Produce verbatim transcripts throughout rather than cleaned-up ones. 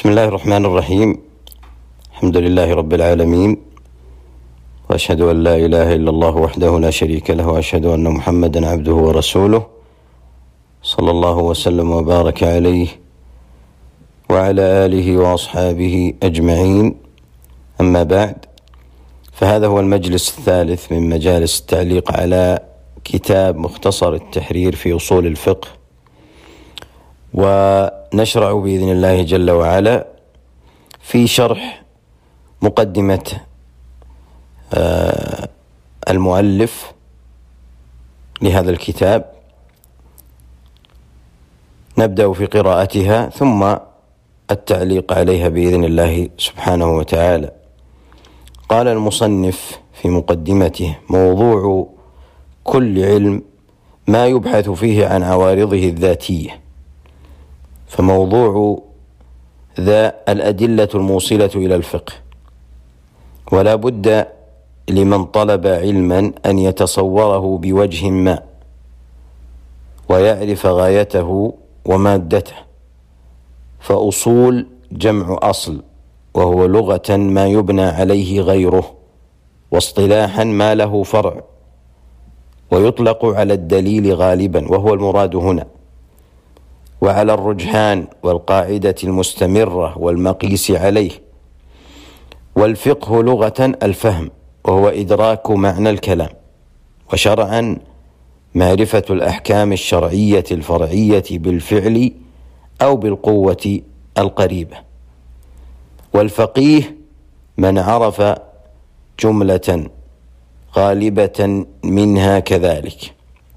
بسم الله الرحمن الرحيم. الحمد لله رب العالمين، وأشهد أن لا إله إلا الله وحده لا شريك له، وأشهد أن محمدا عبده ورسوله، صلى الله وسلم وبارك عليه وعلى آله وأصحابه أجمعين. أما بعد، فهذا هو المجلس الثالث من مجالس التعليق على كتاب مختصر التحرير في أصول الفقه، ونشرع بإذن الله جل وعلا في شرح مقدمة المؤلف لهذا الكتاب. نبدأ في قراءتها ثم التعليق عليها بإذن الله سبحانه وتعالى. قال المصنف في مقدمته: موضوع كل علم ما يبحث فيه عن عوارضه الذاتية، فموضوع ذا الأدلة الموصلة إلى الفقه، ولا بد لمن طلب علما أن يتصوره بوجه ما ويعرف غايته ومادته. فأصول جمع أصل، وهو لغة ما يبنى عليه غيره، واصطلاحا ما له فرع، ويطلق على الدليل غالبا وهو المراد هنا، وعلى الرجحان والقاعدة المستمرة والمقيس عليه. والفقه لغة الفهم، وهو إدراك معنى الكلام، وشرعا معرفة الأحكام الشرعية الفرعية بالفعل أو بالقوة القريبة. والفقيه من عرف جملة غالبة منها كذلك.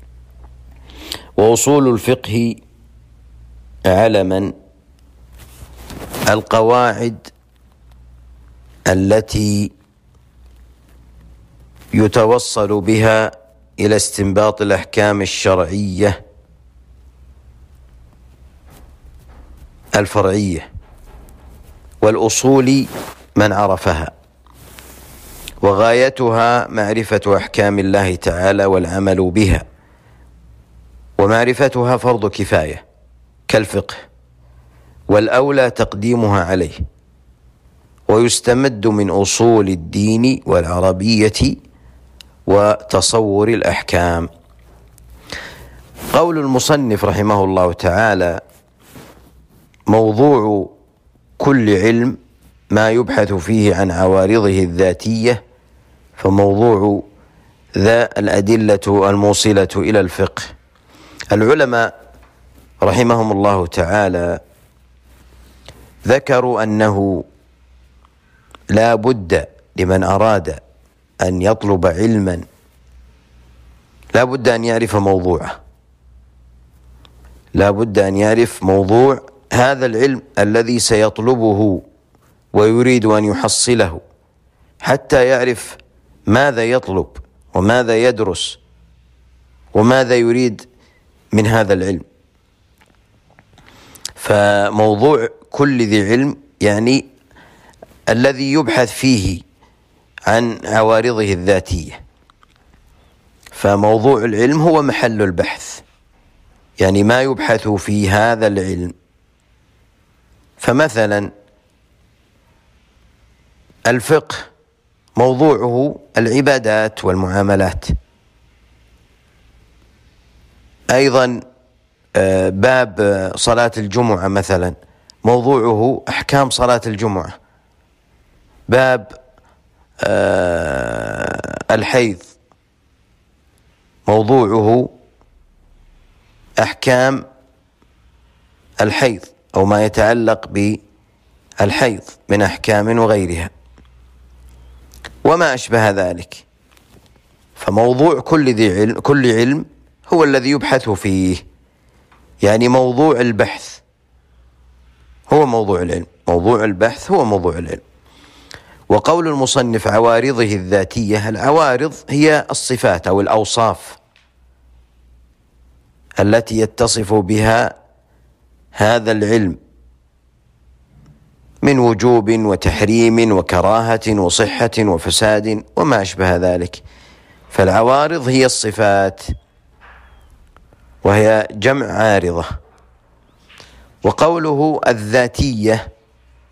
وأصول الفقه علما القواعد التي يتوصل بها إلى استنباط الأحكام الشرعية الفرعية. والأصول من عرفها، وغايتها معرفة أحكام الله تعالى والعمل بها، ومعرفتها فرض كفاية كالفقه، والأولى تقديمها عليه. ويستمد من أصول الدين والعربية وتصور الأحكام. قول المصنف رحمه الله تعالى: موضوع كل علم ما يبحث فيه عن عوارضه الذاتية، فموضوع ذا الأدلة الموصلة إلى الفقه. العلماء رحمهم الله تعالى ذكروا أنه لا بد لمن أراد أن يطلب علما لا بد أن يعرف موضوعه، لا بد أن يعرف موضوع هذا العلم الذي سيطلبه ويريد أن يحصله، حتى يعرف ماذا يطلب وماذا يدرس وماذا يريد من هذا العلم. فموضوع كل ذي علم يعني الذي يبحث فيه عن عوارضه الذاتية. فموضوع العلم هو محل البحث، يعني ما يبحث في هذا العلم. فمثلا الفقه موضوعه العبادات والمعاملات. أيضا باب صلاة الجمعة مثلا موضوعه أحكام صلاة الجمعة. باب الحيض موضوعه أحكام الحيض أو ما يتعلق بالحيض من أحكام وغيرها وما أشبه ذلك. فموضوع كل ذي علم كل علم هو الذي يبحث فيه، يعني موضوع البحث هو موضوع العلم، موضوع البحث هو موضوع العلم. وقول المصنف عوارضه الذاتية، العوارض هي الصفات أو الأوصاف التي يتصف بها هذا العلم من وجوب وتحريم وكراهة وصحة وفساد وما أشبه ذلك. فالعوارض هي الصفات، وهي جمع عارضة. وقوله الذاتية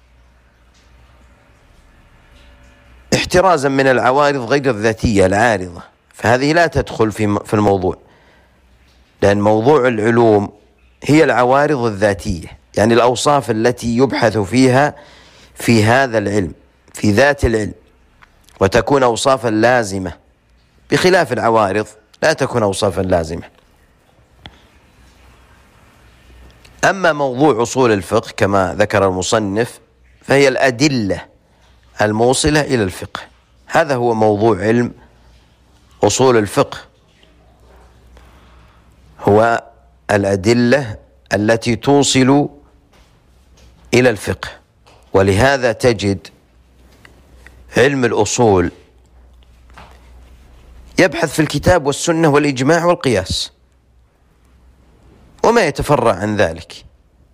احترازا من العوارض غير الذاتية العارضة، فهذه لا تدخل في في الموضوع، لأن موضوع العلوم هي العوارض الذاتية، يعني الأوصاف التي يبحث فيها في هذا العلم، في ذات العلم، وتكون أوصافا لازمة، بخلاف العوارض لا تكون أوصافا لازمة. أما موضوع أصول الفقه كما ذكر المصنف فهي الأدلة الموصلة إلى الفقه، هذا هو موضوع علم أصول الفقه، هو الأدلة التي توصل إلى الفقه. ولهذا تجد علم الأصول يبحث في الكتاب والسنة والإجماع والقياس وما يتفرع عن ذلك،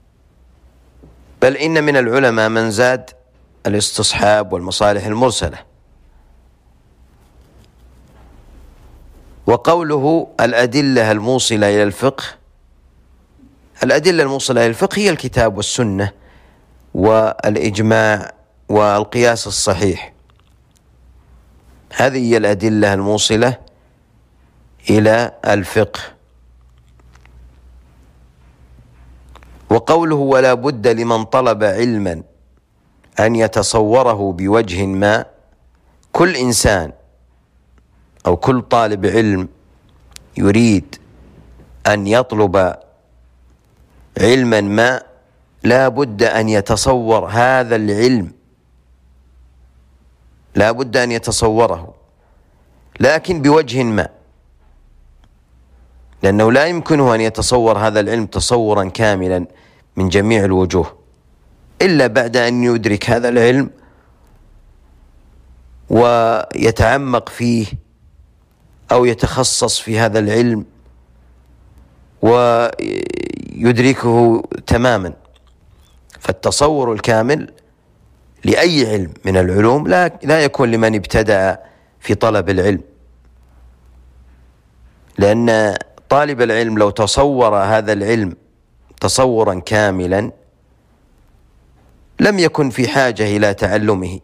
بل إن من العلماء من زاد الاستصحاب والمصالح المرسلة. وقوله الأدلة الموصلة إلى الفقه، الأدلة الموصلة إلى الفقه هي الكتاب والسنة والإجماع والقياس الصحيح، هذه هي الأدلة الموصلة إلى الفقه. وقوله ولا بد لمن طلب علما أن يتصوره بوجه ما، كل إنسان أو كل طالب علم يريد أن يطلب علما ما لا بد أن يتصور هذا العلم، لا بد أن يتصوره، لكن بوجه ما، لأنه لا يمكنه أن يتصور هذا العلم تصورا كاملا من جميع الوجوه إلا بعد أن يدرك هذا العلم ويتعمق فيه أو يتخصص في هذا العلم ويدركه تماما. فالتصور الكامل لأي علم من العلوم لا لا يكون لمن ابتدأ في طلب العلم، لأن طالب العلم لو تصور هذا العلم تصورا كاملا لم يكن في حاجة إلى تعلمه،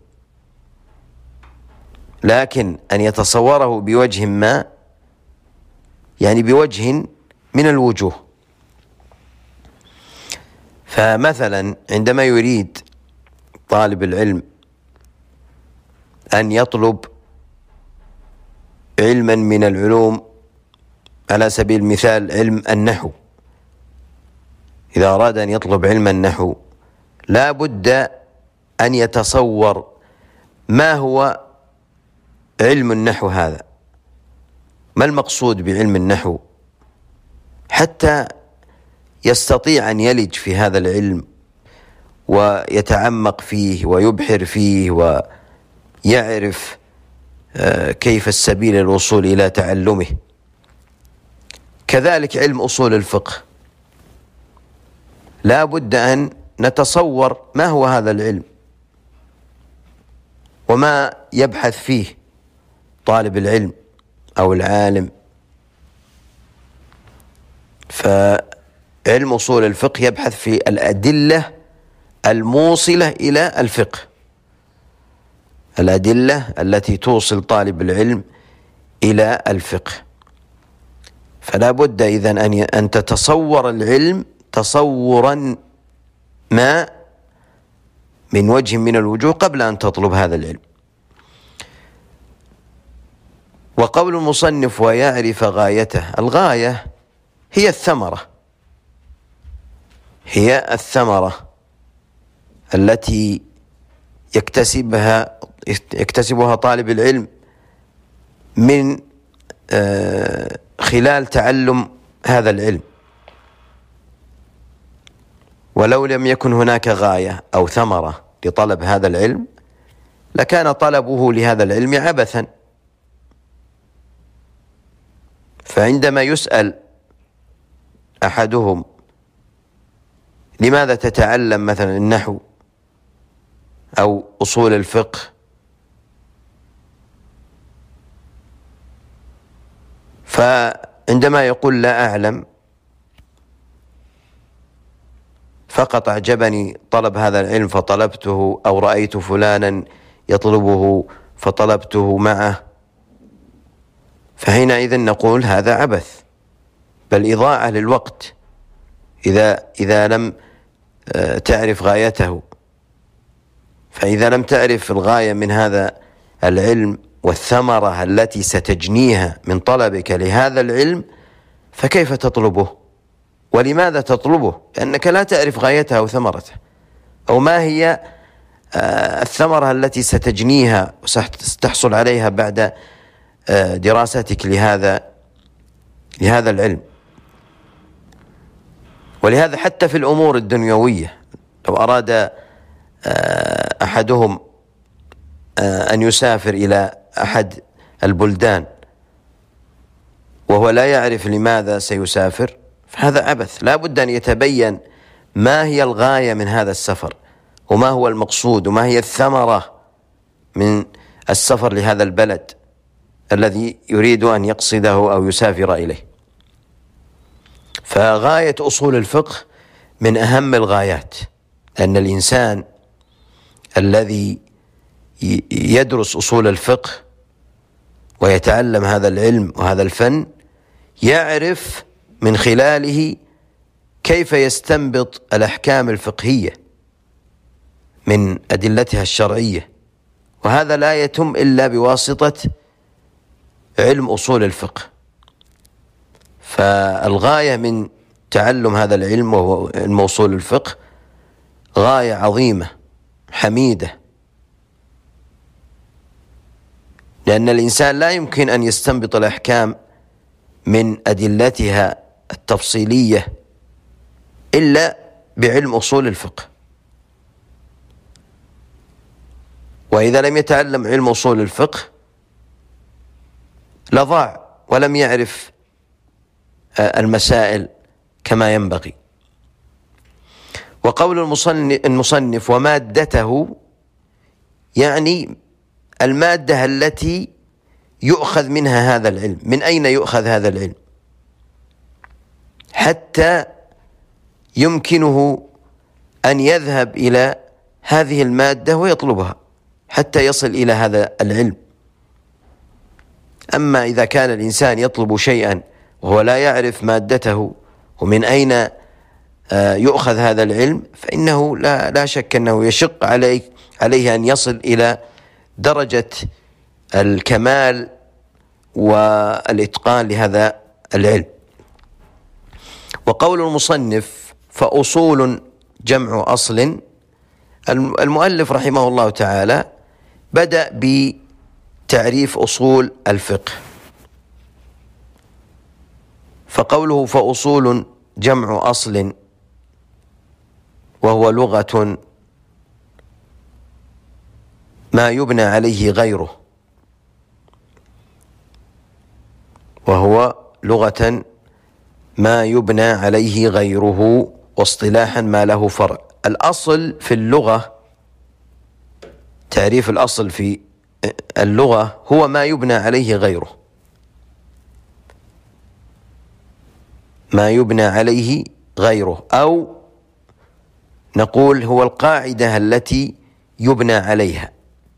لكن أن يتصوره بوجه ما يعني بوجه من الوجوه. فمثلا عندما يريد طالب العلم أن يطلب علما من العلوم، على سبيل المثال علم النحو، إذا أراد أن يطلب علم النحو لا بد أن يتصور ما هو علم النحو هذا، ما المقصود بعلم النحو، حتى يستطيع أن يلج في هذا العلم ويتعمق فيه ويبحر فيه ويعرف كيف السبيل الوصول إلى تعلمه. كذلك علم أصول الفقه لا بد أن نتصور ما هو هذا العلم وما يبحث فيه طالب العلم أو العالم. فعلم أصول الفقه يبحث في الأدلة الموصلة إلى الفقه، الأدلة التي توصل طالب العلم إلى الفقه. فلا بد إذن أن أن تتصور العلم تصورا ما من وجه من الوجوه قبل أن تطلب هذا العلم. وقول المصنف ويعرف غايته، الغاية هي الثمرة، هي الثمرة التي يكتسبها يكتسبها طالب العلم من خلال تعلم هذا العلم. ولو لم يكن هناك غاية أو ثمرة لطلب هذا العلم لكان طلبه لهذا العلم عبثا. فعندما يسأل أحدهم لماذا تتعلم مثلا النحو أو أصول الفقه، فعندما يقول لا أعلم فقط أعجبني طلب هذا العلم فطلبته، أو رأيت فلانا يطلبه فطلبته معه، فحينئذ نقول هذا عبث، بل إضاعة للوقت إذا إذا لم تعرف غايته. فإذا لم تعرف الغاية من هذا العلم والثمرة التي ستجنيها من طلبك لهذا العلم، فكيف تطلبه؟ ولماذا تطلبه؟ لأنك لا تعرف غايته أو ثمرته، أو ما هي الثمرة التي ستجنيها وستحصل عليها بعد دراستك لهذا لهذا العلم. ولهذا حتى في الأمور الدنيوية، لو أراد أحدهم أن يسافر إلى أحد البلدان وهو لا يعرف لماذا سيسافر، فهذا عبث. لا بد أن يتبين ما هي الغاية من هذا السفر، وما هو المقصود، وما هي الثمرة من السفر لهذا البلد الذي يريد أن يقصده أو يسافر إليه. فغاية أصول الفقه من أهم الغايات، لأن الإنسان الذي يدرس أصول الفقه ويتعلم هذا العلم وهذا الفن يعرف من خلاله كيف يستنبط الأحكام الفقهية من أدلتها الشرعية، وهذا لا يتم إلا بواسطة علم أصول الفقه. فالغاية من تعلم هذا العلم وهو علم أصول الفقه غاية عظيمة حميدة، لأن الإنسان لا يمكن أن يستنبط الأحكام من أدلتها التفصيلية إلا بعلم أصول الفقه. وإذا لم يتعلم علم أصول الفقه لضاع ولم يعرف المسائل كما ينبغي. وقول المصنف ومادته، يعني المادة التي يؤخذ منها هذا العلم. من أين يؤخذ هذا العلم حتى يمكنه أن يذهب إلى هذه المادة ويطلبها حتى يصل إلى هذا العلم؟ أما إذا كان الإنسان يطلب شيئا وهو لا يعرف مادته ومن أين يؤخذ هذا العلم، فإنه لا لا شك أنه يشق عليه عليه أن يصل إلى درجة الكمال والإتقان لهذا العلم. وقول المصنف فأصول جمع أصل، المؤلف رحمه الله تعالى بدأ بتعريف أصول الفقه، فقوله فأصول جمع أصل وهو لغة ما يبنى عليه غيره، وهو لغة ما يبنى عليه غيره، واصطلاحا ما له فرع. الأصل في اللغة، تعريف الأصل في اللغة هو ما يبنى عليه غيره، ما يبنى عليه غيره، أو نقول هو القاعدة التي يبنى عليها،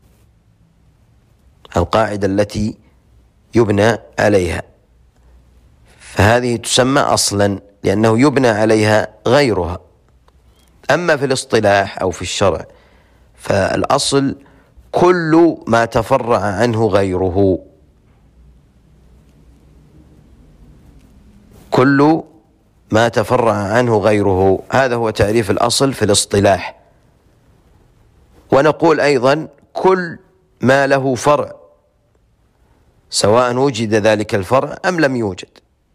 القاعدة التي يبنى عليها، فهذه تسمى أصلا لأنه يبنى عليها غيرها. أما في الاصطلاح أو في الشرع فالأصل كل ما تفرع عنه غيره، كل ما تفرع عنه غيره، هذا هو تعريف الأصل في الاصطلاح. ونقول أيضا كل ما له فرع سواء وجد ذلك الفرع أم لم يوجد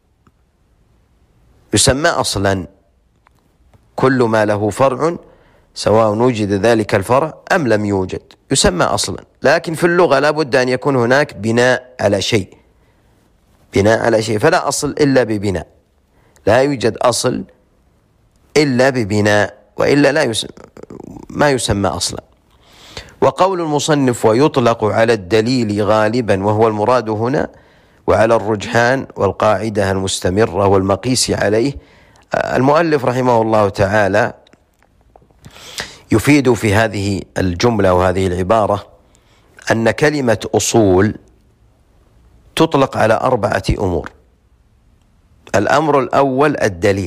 يسمى أصلا. كل ما له فرع سواء وجد ذلك الفرع أم لم يوجد يسمى أصلا. لكن في اللغة لا بد أن يكون هناك بناء على شيء، بناء على شيء، فلا أصل إلا ببناء، لا يوجد أصل إلا ببناء، وإلا لا يسمى ما يسمى أصلا. وقول المصنف ويطلق على الدليل غالبا وهو المراد هنا، وعلى الرجحان والقاعدة المستمرة والمقيس عليه، المؤلف رحمه الله تعالى يفيد في هذه الجملة وهذه العبارة أن كلمة أصول تطلق على أربعة أمور. الأمر الأول الدليل،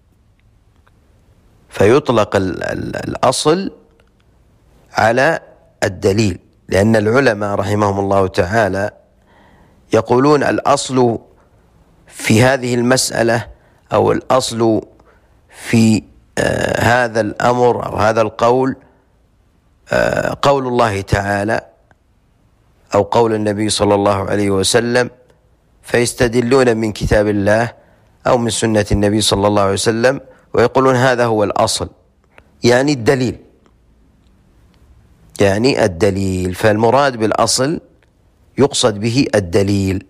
فيطلق الأصل على الدليل، لأن العلماء رحمهم الله تعالى يقولون الأصل في هذه المسألة أو الأصل في آه هذا الأمر أو هذا القول آه قول الله تعالى أو قول النبي صلى الله عليه وسلم، فيستدلون من كتاب الله أو من سنة النبي صلى الله عليه وسلم ويقولون هذا هو الأصل، يعني الدليل، يعني الدليل. فالمراد بالأصل يقصد به الدليل.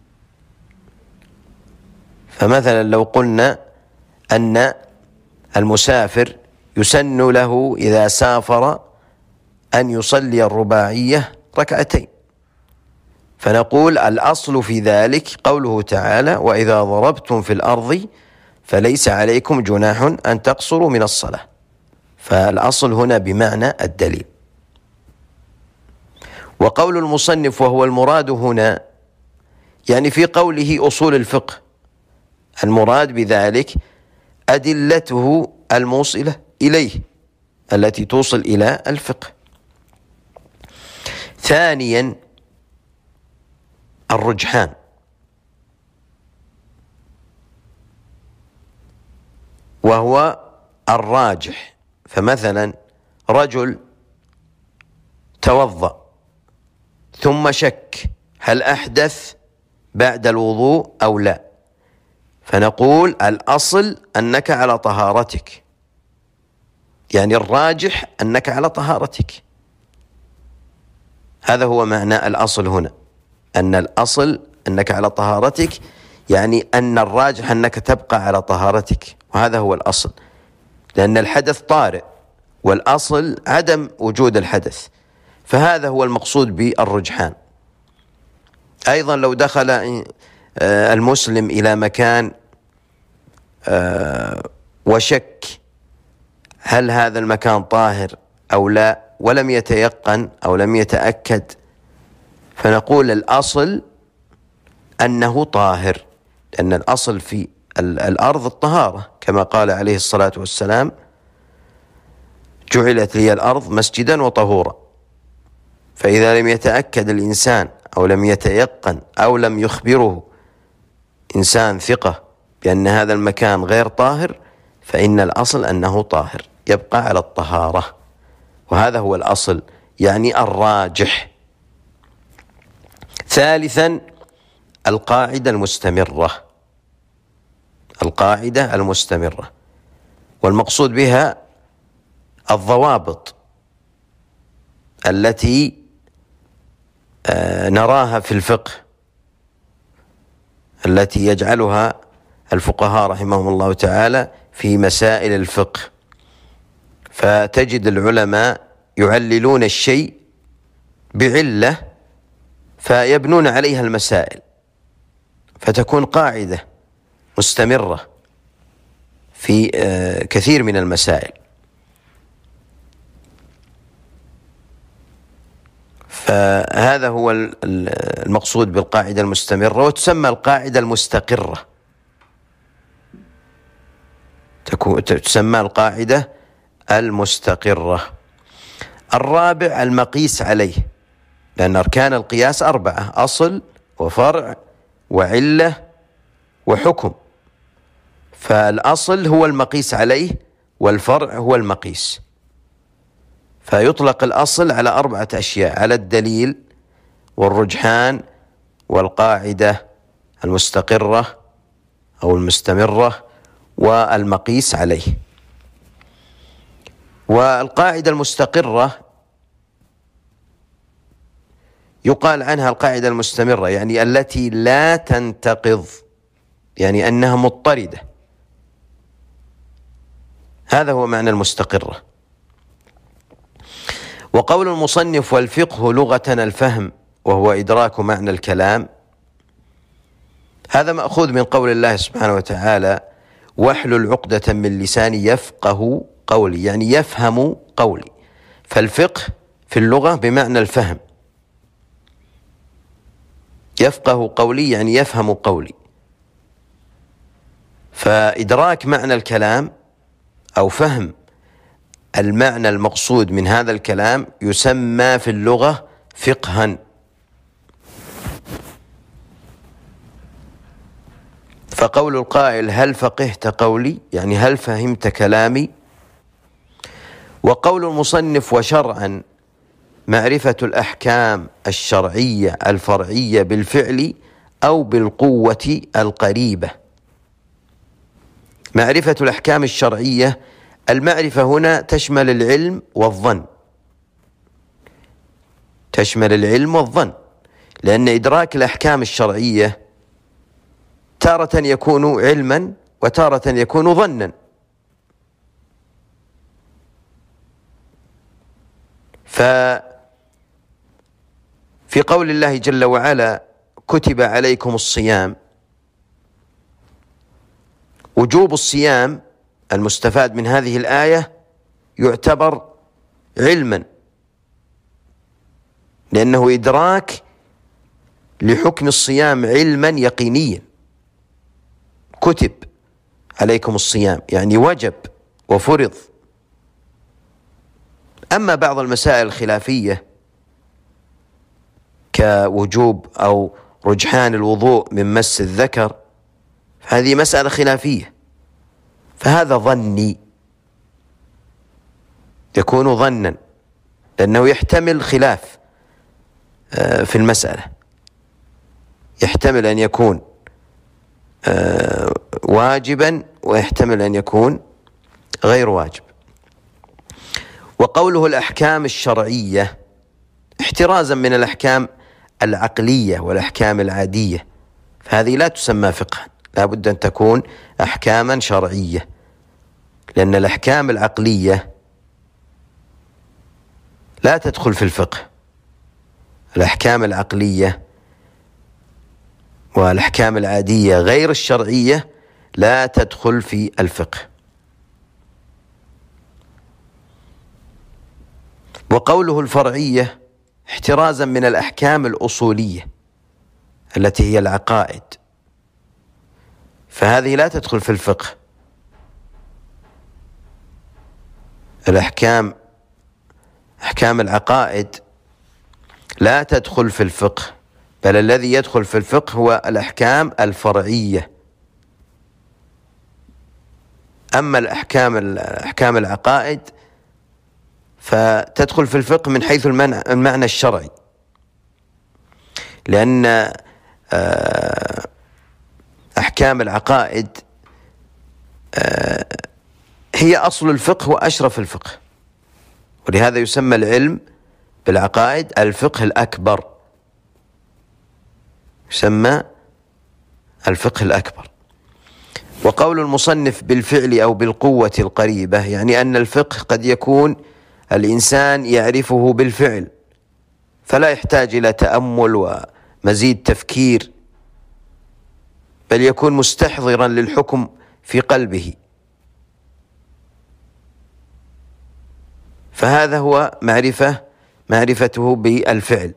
فمثلا لو قلنا أن المسافر يسن له إذا سافر أن يصلي الرباعية ركعتين، فنقول الأصل في ذلك قوله تعالى: وإذا ضربتم في الأرض فليس عليكم جناح أن تقصروا من الصلاة. فالأصل هنا بمعنى الدليل. وقول المصنف وهو المراد هنا، يعني في قوله أصول الفقه، المراد بذلك أدلته الموصلة إليه التي توصل إلى الفقه. ثانيا الرجحان، وهو الراجح. فمثلا رجل توضأ ثم شك هل أحدث بعد الوضوء أو لا، فنقول الأصل أنك على طهارتك، يعني الراجح أنك على طهارتك. هذا هو معنى الأصل هنا، أن الأصل أنك على طهارتك، يعني أن الراجح أنك تبقى على طهارتك، وهذا هو الأصل، لأن الحدث طارئ والأصل عدم وجود الحدث. فهذا هو المقصود بالرجحان. أيضا لو دخل المسلم إلى مكان وشك هل هذا المكان طاهر أو لا، ولم يتيقن أو لم يتأكد، فنقول الأصل أنه طاهر، لأن الأصل في الأرض الطهارة، كما قال عليه الصلاة والسلام: جعلت لي الأرض مسجدا وطهورا. فإذا لم يتأكد الإنسان أو لم يتيقن أو لم يخبره إنسان ثقة بأن هذا المكان غير طاهر، فإن الأصل أنه طاهر، يبقى على الطهارة، وهذا هو الأصل، يعني الراجح. ثالثا القاعدة المستمرة، القاعدة المستمرة، والمقصود بها الضوابط التي نراها في الفقه، التي يجعلها الفقهاء رحمهم الله تعالى في مسائل الفقه. فتجد العلماء يعللون الشيء بعلة فيبنون عليها المسائل، فتكون قاعدة مستمرة في كثير من المسائل. فهذا هو المقصود بالقاعدة المستمرة، وتسمى القاعدة المستقرة، تسمى القاعدة المستقرة. الرابع المقيس عليه، لأن أركان القياس أربعة: أصل وفرع وعلة وحكم. فالأصل هو المقيس عليه، والفرع هو المقيس. فيطلق الأصل على أربعة أشياء: على الدليل والرجحان والقاعدة المستقرة أو المستمرة والمقيس عليه. والقاعدة المستقرة يقال عنها القاعدة المستمرة، يعني التي لا تنتقض، يعني أنها مضطردة. هذا هو معنى المستقرة. وقول المصنف: والفقه لغة الفهم وهو إدراك معنى الكلام، هذا مأخوذ من قول الله سبحانه وتعالى: واحلل عقدة من لساني يفقه قولي، يعني يفهم قولي. فالفقه في اللغة بمعنى الفهم، يفقه قولي يعني يفهم قولي. فإدراك معنى الكلام أو فهم المعنى المقصود من هذا الكلام يسمى في اللغة فقها. فقول القائل هل فقهت قولي يعني هل فهمت كلامي. وقول المصنف وشرعا معرفة الأحكام الشرعية الفرعية بالفعل أو بالقوة القريبة. معرفة الأحكام الشرعية، المعرفة هنا تشمل العلم والظن، تشمل العلم والظن، لأن إدراك الأحكام الشرعية تارة يكون علما وتارة يكون ظنا. ففي قول الله جل وعلا كتب عليكم الصيام، وجوب الصيام المستفاد من هذه الآية يعتبر علما، لأنه إدراك لحكم الصيام علما يقينيا. كتب عليكم الصيام يعني وجب وفرض. أما بعض المسائل الخلافية كوجوب أو رجحان الوضوء من مس الذكر، هذه مسألة خلافية، فهذا ظني، يكون ظنا، لأنه يحتمل خلاف في المسألة، يحتمل أن يكون واجبا ويحتمل أن يكون غير واجب. وقوله الأحكام الشرعية احترازا من الأحكام العقلية والأحكام العادية، فهذه لا تسمى فقها، لا بد أن تكون أحكاما شرعية، لأن الأحكام العقلية لا تدخل في الفقه. الأحكام العقلية والأحكام العادية غير الشرعية لا تدخل في الفقه. وقوله الفرعية احترازا من الأحكام الأصولية التي هي العقائد، فهذه لا تدخل في الفقه. الأحكام أحكام العقائد لا تدخل في الفقه، بل الذي يدخل في الفقه هو الأحكام الفرعية. أما الأحكام الأحكام العقائد فتدخل في الفقه من حيث المعنى الشرعي، لأن أحكام العقائد هي أصل الفقه وأشرف الفقه، ولهذا يسمى العلم بالعقائد الفقه الأكبر، يسمى الفقه الأكبر. وقول المصنف بالفعل أو بالقوة القريبة يعني أن الفقه قد يكون الإنسان يعرفه بالفعل، فلا يحتاج إلى تأمل ومزيد تفكير، بل يكون مستحضرا للحكم في قلبه، فهذا هو معرفة معرفته بالفعل.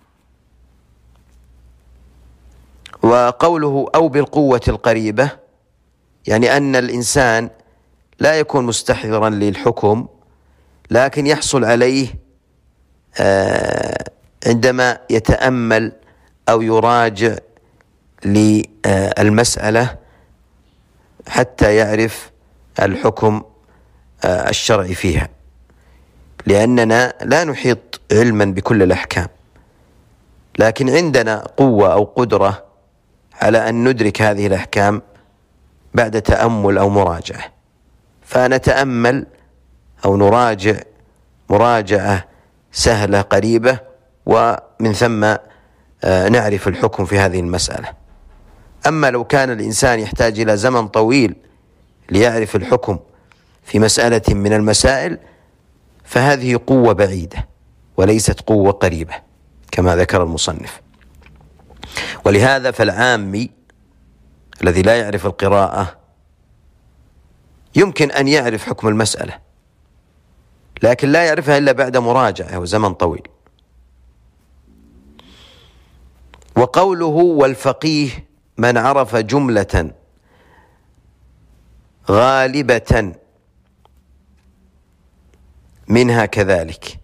وقوله أو بالقوة القريبة يعني أن الإنسان لا يكون مستحضرا للحكم، لكن يحصل عليه عندما يتأمل أو يراجع للمسألة حتى يعرف الحكم الشرعي فيها، لأننا لا نحيط علما بكل الأحكام، لكن عندنا قوة أو قدرة على أن ندرك هذه الأحكام بعد تأمل أو مراجعة، فنتأمل أو نراجع مراجعة سهلة قريبة، ومن ثم نعرف الحكم في هذه المسألة. أما لو كان الإنسان يحتاج إلى زمن طويل ليعرف الحكم في مسألة من المسائل، فهذه قوة بعيدة وليست قوة قريبة كما ذكر المصنف. ولهذا فالعامي الذي لا يعرف القراءة يمكن أن يعرف حكم المسألة، لكن لا يعرفها إلا بعد مراجعة وزمن طويل. وقوله والفقيه من عرف جملة غالبة منها كذلك،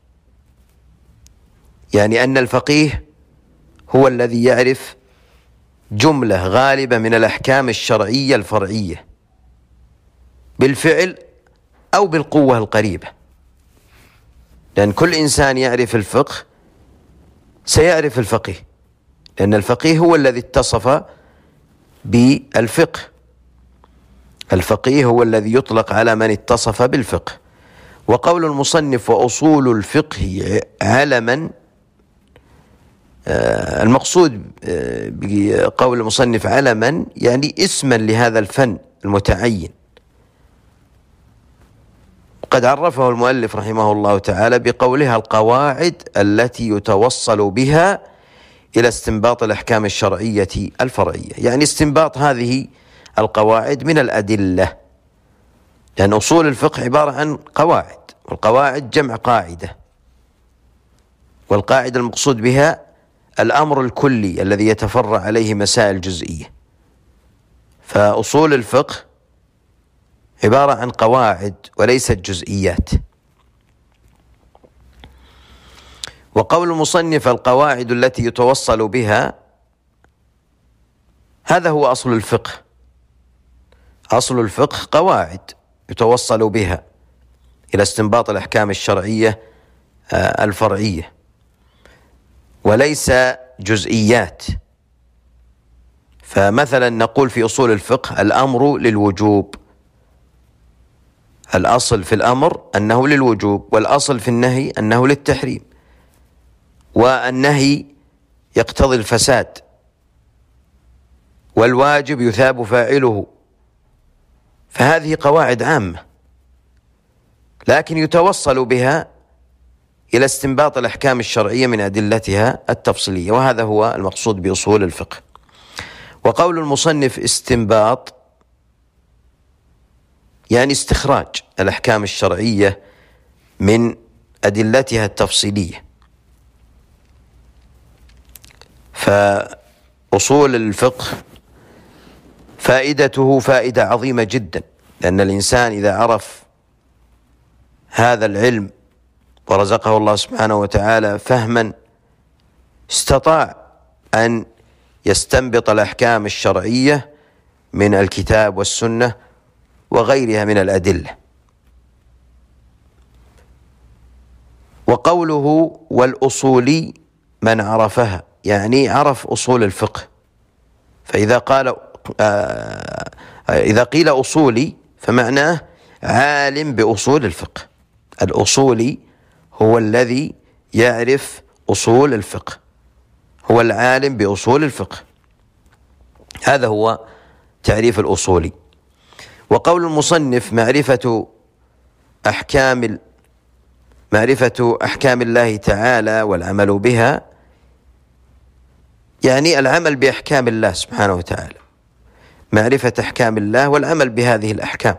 يعني أن الفقيه هو الذي يعرف جملة غالبة من الأحكام الشرعية الفرعية بالفعل أو بالقوة القريبة، لأن كل إنسان يعرف الفقه سيعرف الفقيه، لأن الفقيه هو الذي اتصف بالفقه. الفقيه هو الذي يطلق على من اتصف بالفقه. وقول المصنف وأصول الفقه علما، المقصود بقول المصنف علما يعني اسما لهذا الفن المتعين. قد عرفه المؤلف رحمه الله تعالى بقولها القواعد التي يتوصل بها إلى استنباط الأحكام الشرعية الفرعية، يعني استنباط هذه القواعد من الأدلة، لأن أصول الفقه عبارة عن قواعد، والقواعد جمع قاعدة، والقاعدة المقصود بها الأمر الكلي الذي يتفرع عليه مسائل جزئية. فأصول الفقه عبارة عن قواعد وليست جزئيات. وقول المصنف القواعد التي يتوصل بها، هذا هو أصل الفقه. أصل الفقه قواعد يتوصل بها إلى استنباط الأحكام الشرعية الفرعية، وليس جزئيات. فمثلا نقول في أصول الفقه الأمر للوجوب، الأصل في الأمر أنه للوجوب، والأصل في النهي أنه للتحريم، والنهي يقتضي الفساد، والواجب يثاب فاعله. فهذه قواعد عامة، لكن يتوصل بها إلى استنباط الأحكام الشرعية من أدلتها التفصيلية، وهذا هو المقصود بأصول الفقه. وقول المصنف استنباط يعني استخراج الأحكام الشرعية من أدلتها التفصيلية. فأصول الفقه فائدته فائدة عظيمة جدا، لأن الإنسان إذا عرف هذا العلم ورزقه الله سبحانه وتعالى فهما، استطاع أن يستنبط الأحكام الشرعية من الكتاب والسنة وغيرها من الأدلة. وقوله والأصولي من عرفها، يعني عرف أصول الفقه. فإذا قال آه إذا قيل أصولي فمعناه عالم بأصول الفقه. الأصولي هو الذي يعرف أصول الفقه، هو العالم بأصول الفقه، هذا هو تعريف الأصولي. وقول المصنف معرفة أحكام معرفة أحكام الله تعالى والعمل بها، يعني العمل بأحكام الله سبحانه وتعالى، معرفة أحكام الله والعمل بهذه الأحكام،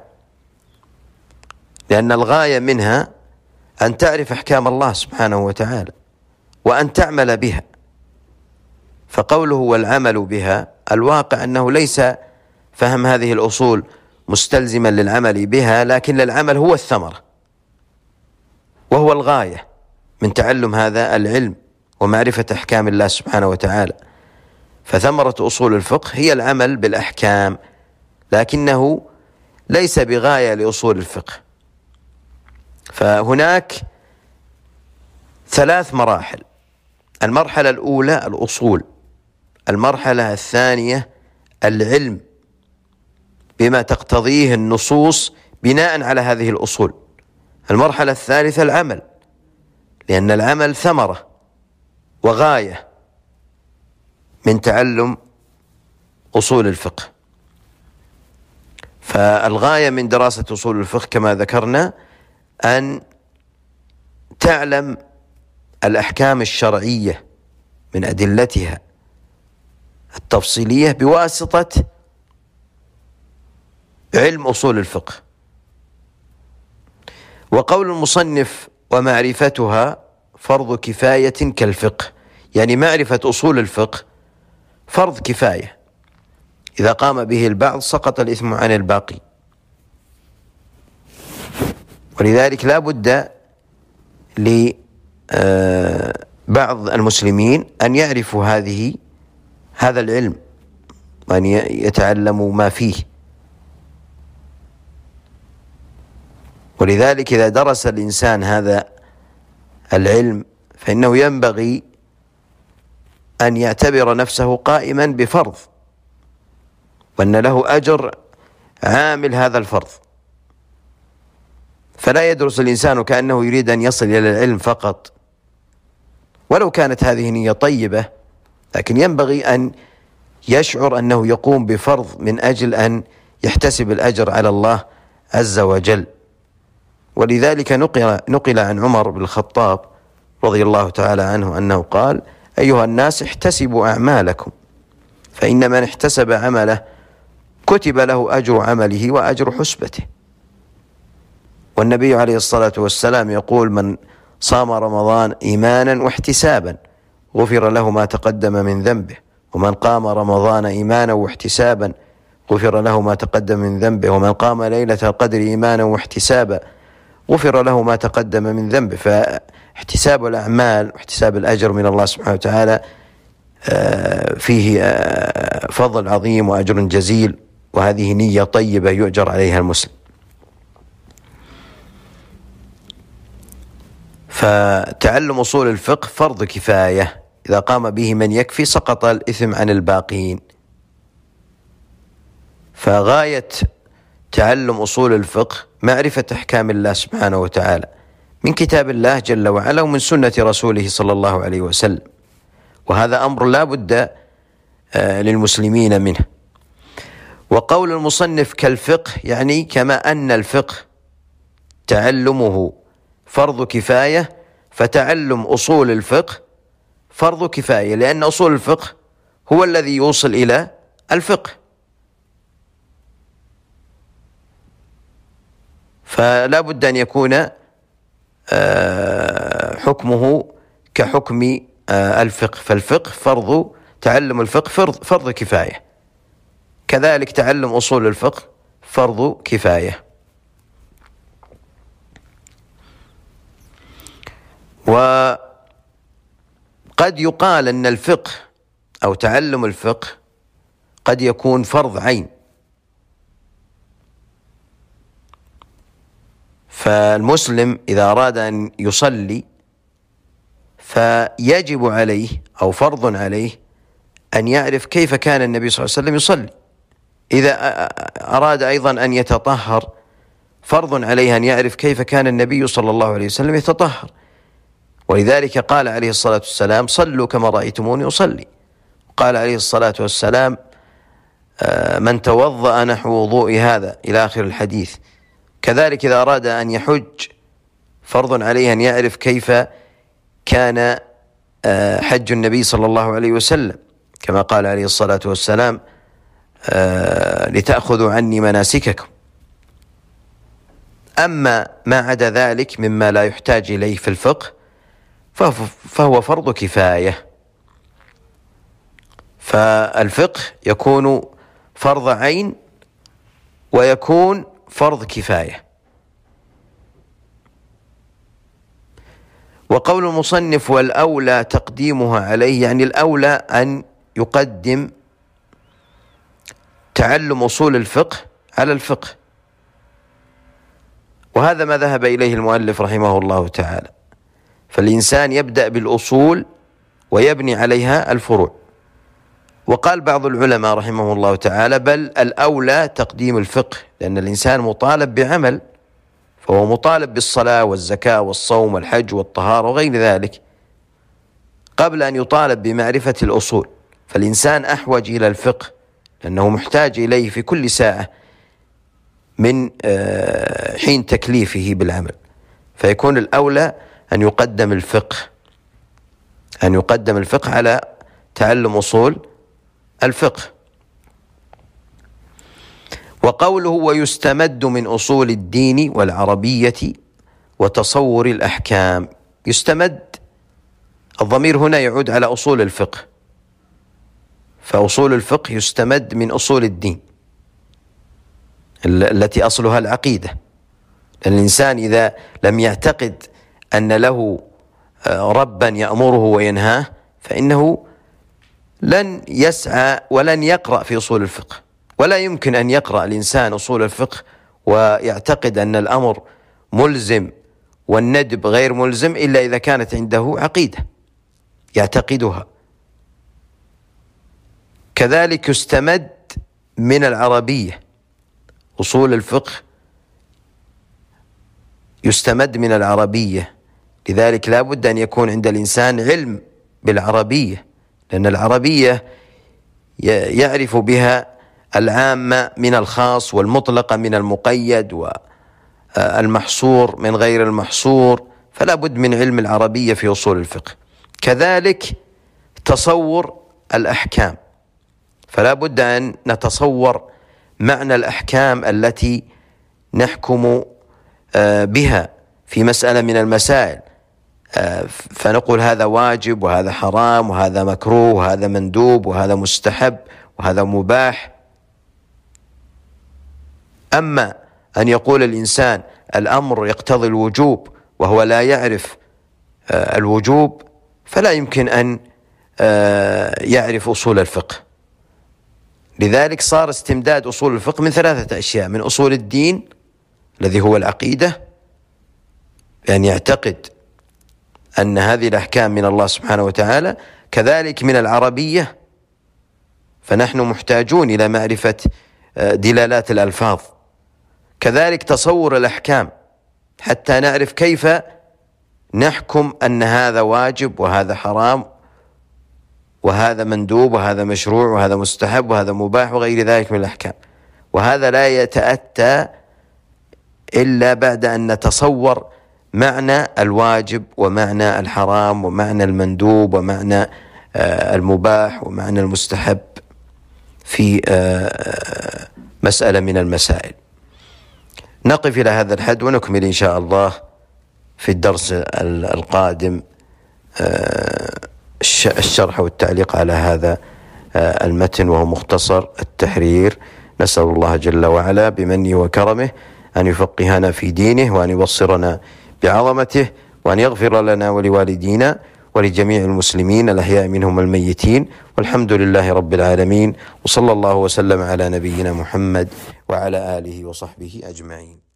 لأن الغاية منها أن تعرف أحكام الله سبحانه وتعالى وأن تعمل بها. فقوله والعمل بها، الواقع أنه ليس فهم هذه الأصول مستلزما للعمل بها، لكن العمل هو الثمرة وهو الغاية من تعلم هذا العلم ومعرفة أحكام الله سبحانه وتعالى. فثمرة أصول الفقه هي العمل بالأحكام، لكنه ليس بغاية لأصول الفقه. فهناك ثلاث مراحل: المرحلة الأولى الأصول، المرحلة الثانية العلم بما تقتضيه النصوص بناء على هذه الأصول، المرحلة الثالثة العمل، لأن العمل ثمرة وغاية من تعلم أصول الفقه. فالغاية من دراسة أصول الفقه كما ذكرنا أن تعلم الأحكام الشرعية من أدلتها التفصيلية بواسطة علم أصول الفقه. وقول المصنف ومعرفتها فرض كفاية كالفقه، يعني معرفة أصول الفقه فرض كفاية، إذا قام به البعض سقط الإثم عن الباقي. ولذلك لا بد لبعض المسلمين أن يعرفوا هذه هذا العلم وأن يتعلموا ما فيه. ولذلك إذا درس الإنسان هذا العلم فإنه ينبغي أن يعتبر نفسه قائما بفرض، وأن له أجر عامل هذا الفرض. فلا يدرس الإنسان كأنه يريد أن يصل إلى العلم فقط، ولو كانت هذه نية طيبة، لكن ينبغي أن يشعر أنه يقوم بفرض من أجل أن يحتسب الأجر على الله عز وجل. ولذلك نقل, نقل عن عمر بن الخطاب رضي الله تعالى عنه أنه قال: أيها الناس احتسبوا أعمالكم، فإن من احتسب عمله كتب له أجر عمله وأجر حسبته. والنبي عليه الصلاة والسلام يقول: من صام رمضان إيمانا واحتسابا غفر له ما تقدم من ذنبه، ومن قام رمضان إيمانا واحتسابا غفر له ما تقدم من ذنبه، ومن قام ليلة القدر إيمانا واحتسابا غفر له ما تقدم من ذنبه. فاحتساب الأعمال واحتساب الأجر من الله سبحانه وتعالى فيه فضل عظيم وأجر جزيل، وهذه نية طيبة يؤجر عليها المسلم. فتعلم أصول الفقه فرض كفاية، إذا قام به من يكفي سقط الإثم عن الباقين. فغاية تعلم أصول الفقه معرفة أحكام الله سبحانه وتعالى من كتاب الله جل وعلا ومن سنة رسوله صلى الله عليه وسلم، وهذا أمر لا بد للمسلمين منه. وقول المصنف كالفقه يعني كما أن الفقه تعلمه فرض كفاية، فتعلم أصول الفقه فرض كفاية، لأن أصول الفقه هو الذي يوصل إلى الفقه. فلا بد أن يكون حكمه كحكم الفقه، فالفقه فرض تعلم الفقه فرض, فرض كفاية، كذلك تعلم أصول الفقه فرض كفاية. وقد يقال أن الفقه أو تعلم الفقه قد يكون فرض عين، فالمسلم إذا أراد أن يصلي فيجب عليه أو فرض عليه أن يعرف كيف كان النبي صلى الله عليه وسلم يصلي. إذا أراد أيضا أن يتطهر فرض عليه أن يعرف كيف كان النبي صلى الله عليه وسلم يتطهر. ولذلك قال عليه الصلاة والسلام: صلوا كما رأيتموني أصلي. قال عليه الصلاة والسلام: من توضأ نحو وضوء هذا، إلى آخر الحديث. كذلك إذا أراد أن يحج فرض عليه أن يعرف كيف كان حج النبي صلى الله عليه وسلم، كما قال عليه الصلاة والسلام: لتأخذوا عني مناسككم. أما ما عدا ذلك مما لا يحتاج إليه في الفقه فهو فرض كفاية. فالفقه يكون فرض عين ويكون فرض كفاية. وقول المصنف والأولى تقديمها عليه، يعني الأولى أن يقدم تعلم أصول الفقه على الفقه، وهذا ما ذهب إليه المؤلف رحمه الله تعالى. فالإنسان يبدأ بالأصول ويبني عليها الفروع. وقال بعض العلماء رحمه الله تعالى: بل الأولى تقديم الفقه، لأن الإنسان مطالب بعمل، فهو مطالب بالصلاة والزكاة والصوم والحج والطهارة وغير ذلك قبل أن يطالب بمعرفة الأصول. فالإنسان أحوج إلى الفقه لأنه محتاج إليه في كل ساعة من حين تكليفه بالعمل، فيكون الأولى أن يقدم الفقه أن يقدم الفقه على تعلم أصول الفقه. وقوله ويستمد من أصول الدين والعربية وتصور الأحكام، يستمد الضمير هنا يعود على أصول الفقه، فأصول الفقه يستمد من أصول الدين التي أصلها العقيدة. الإنسان إذا لم يعتقد أن له ربا يأمره وينهاه فإنه لن يسعى ولن يقرأ في أصول الفقه. ولا يمكن أن يقرأ الإنسان أصول الفقه ويعتقد أن الأمر ملزم والندب غير ملزم إلا إذا كانت عنده عقيدة يعتقدها. كذلك يستمد من العربية، أصول الفقه يستمد من العربية، لذلك لا بد أن يكون عند الإنسان علم بالعربية، لأن العربية يعرف بها العام من الخاص والمطلق من المقيد والمحصور من غير المحصور، فلا بد من علم العربية في أصول الفقه. كذلك تصور الأحكام، فلا بد أن نتصور معنى الأحكام التي نحكم بها في مسألة من المسائل، فنقول هذا واجب وهذا حرام وهذا مكروه وهذا مندوب وهذا مستحب وهذا مباح. أما أن يقول الإنسان الأمر يقتضي الوجوب وهو لا يعرف الوجوب فلا يمكن أن يعرف أصول الفقه. لذلك صار استمداد أصول الفقه من ثلاثة أشياء: من أصول الدين الذي هو العقيدة، بأن يعتقد أن هذه الأحكام من الله سبحانه وتعالى، كذلك من العربية فنحن محتاجون إلى معرفة دلالات الألفاظ، كذلك تصور الأحكام حتى نعرف كيف نحكم أن هذا واجب وهذا حرام وهذا مندوب وهذا مشروع وهذا مستحب وهذا مباح وغير ذلك من الأحكام. وهذا لا يتأتى إلا بعد أن نتصور معنى الواجب ومعنى الحرام ومعنى المندوب ومعنى المباح ومعنى المستحب في مسألة من المسائل. نقف إلى هذا الحد ونكمل إن شاء الله في الدرس القادم الشرح والتعليق على هذا المتن وهو مختصر التحرير. نسأل الله جل وعلا بمنه وكرمه أن يفقهنا في دينه وأن يبصرنا بعظمته وأن يغفر لنا ولوالدينا ولجميع المسلمين الأحياء منهم الميتين، والحمد لله رب العالمين، وصلى الله وسلم على نبينا محمد وعلى آله وصحبه أجمعين.